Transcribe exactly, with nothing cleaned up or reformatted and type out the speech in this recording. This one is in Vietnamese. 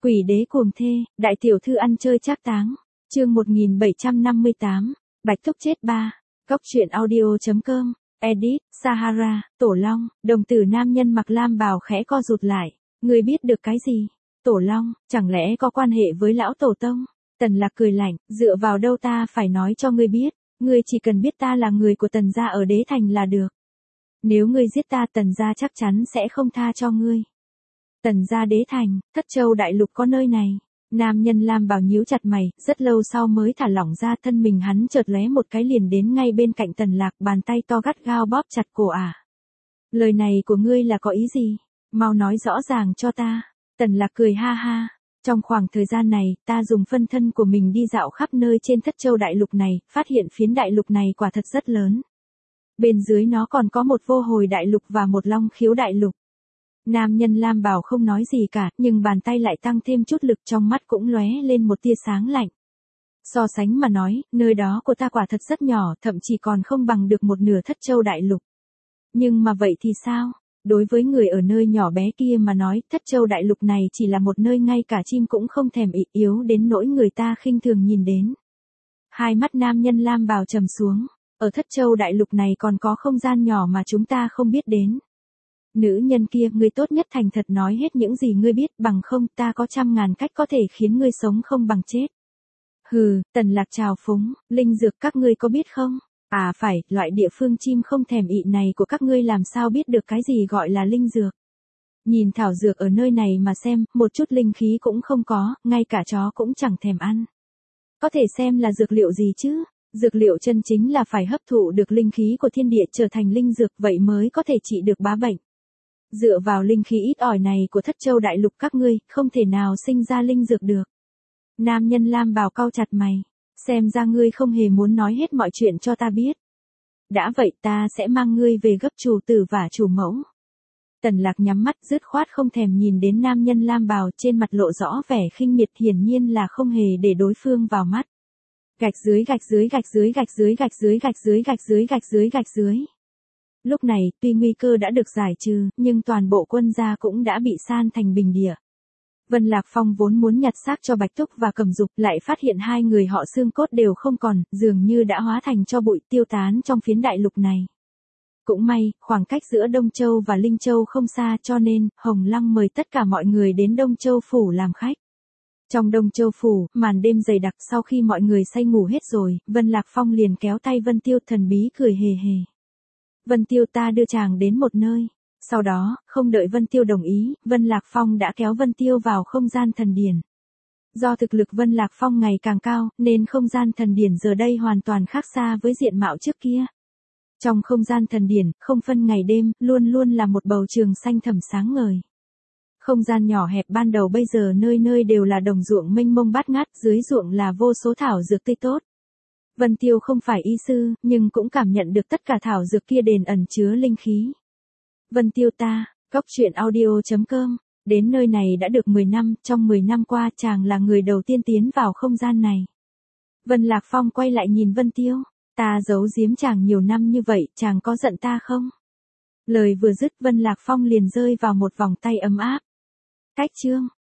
Quỷ đế cuồng thê, đại tiểu thư ăn chơi trác táng. Chương một nghìn bảy trăm năm mươi tám, Bạch Thúc chết ba. Cốc truyện audio chấm com. Edit, Sahara, Tổ Long, đồng tử nam nhân mặc lam bào khẽ co rụt lại. Ngươi biết được cái gì? Tổ Long, chẳng lẽ có quan hệ với lão tổ tông? Tần Lạc cười lạnh, dựa vào đâu ta phải nói cho ngươi biết, ngươi chỉ cần biết ta là người của Tần gia ở Đế Thành là được. Nếu ngươi giết ta, Tần gia chắc chắn sẽ không tha cho ngươi. Tần gia Đế Thành, Thất Châu đại lục có nơi này. Nam nhân lam bào nhíu chặt mày, rất lâu sau mới thả lỏng ra, thân mình hắn chợt lóe một cái liền đến ngay bên cạnh Tần Lạc, bàn tay to gắt gao bóp chặt cổ ả. Lời này của ngươi là có ý gì? Mau nói rõ ràng cho ta. Tần Lạc cười ha ha. Trong khoảng thời gian này, ta dùng phân thân của mình đi dạo khắp nơi trên Thất Châu đại lục này, phát hiện phiến đại lục này quả thật rất lớn. Bên dưới nó còn có một vô hồi đại lục và một long khiếu đại lục. Nam nhân lam bào không nói gì cả, nhưng bàn tay lại tăng thêm chút lực, trong mắt cũng lóe lên một tia sáng lạnh. So sánh mà nói, nơi đó của ta quả thật rất nhỏ, thậm chí còn không bằng được một nửa Thất Châu đại lục. Nhưng mà vậy thì sao? Đối với người ở nơi nhỏ bé kia mà nói, Thất Châu đại lục này chỉ là một nơi ngay cả chim cũng không thèm ị yếu đến nỗi người ta khinh thường nhìn đến. Hai mắt nam nhân lam bào trầm xuống, ở Thất Châu đại lục này còn có không gian nhỏ mà chúng ta không biết đến. Nữ nhân kia, ngươi tốt nhất thành thật nói hết những gì ngươi biết, bằng không ta có trăm ngàn cách có thể khiến ngươi sống không bằng chết. Hừ, Tần Lạc trào phúng, linh dược các ngươi có biết không? À phải, loại địa phương chim không thèm ị này của các ngươi làm sao biết được cái gì gọi là linh dược. Nhìn thảo dược ở nơi này mà xem, một chút linh khí cũng không có, ngay cả chó cũng chẳng thèm ăn. Có thể xem là dược liệu gì chứ? Dược liệu chân chính là phải hấp thụ được linh khí của thiên địa trở thành linh dược, vậy mới có thể trị được bá bệnh. Dựa vào linh khí ít ỏi này của Thất Châu đại lục các ngươi, không thể nào sinh ra linh dược được. Nam nhân lam bào cau chặt mày. Xem ra ngươi không hề muốn nói hết mọi chuyện cho ta biết. Đã vậy ta sẽ mang ngươi về gấp chủ tử và chủ mẫu. Tần Lạc nhắm mắt dứt khoát không thèm nhìn đến nam nhân lam bào, trên mặt lộ rõ vẻ khinh miệt, hiển nhiên là không hề để đối phương vào mắt. Gạch dưới gạch dưới gạch dưới gạch dưới gạch dưới gạch dưới gạch dưới gạch dưới gạch dưới. Lúc này, tuy nguy cơ đã được giải trừ, nhưng toàn bộ quân gia cũng đã bị san thành bình địa. Vân Lạc Phong vốn muốn nhặt xác cho Bạch Thúc và Cẩm Dục, lại phát hiện hai người họ xương cốt đều không còn, dường như đã hóa thành tro bụi tiêu tán trong phiến đại lục này. Cũng may, khoảng cách giữa Đông Châu và Linh Châu không xa, cho nên, Hồng Lăng mời tất cả mọi người đến Đông Châu Phủ làm khách. Trong Đông Châu Phủ, màn đêm dày đặc, sau khi mọi người say ngủ hết rồi, Vân Lạc Phong liền kéo tay Vân Tiêu, thần bí cười hề hề. Vân Tiêu, ta đưa chàng đến một nơi. Sau đó, không đợi Vân Tiêu đồng ý, Vân Lạc Phong đã kéo Vân Tiêu vào không gian thần điển. Do thực lực Vân Lạc Phong ngày càng cao, nên không gian thần điển giờ đây hoàn toàn khác xa với diện mạo trước kia. Trong không gian thần điển, không phân ngày đêm, luôn luôn là một bầu trường xanh thẳm sáng ngời. Không gian nhỏ hẹp ban đầu bây giờ nơi nơi đều là đồng ruộng mênh mông bát ngát, dưới ruộng là vô số thảo dược tươi tốt. Vân Tiêu không phải y sư, nhưng cũng cảm nhận được tất cả thảo dược kia đền ẩn chứa linh khí. Vân Tiêu ta, Cốc truyện audio chấm com, đến nơi này đã được mười năm, trong mười năm qua chàng là người đầu tiên tiến vào không gian này. Vân Lạc Phong quay lại nhìn Vân Tiêu, ta giấu giếm chàng nhiều năm như vậy, chàng có giận ta không? Lời vừa dứt, Vân Lạc Phong liền rơi vào một vòng tay ấm áp. Cách chương.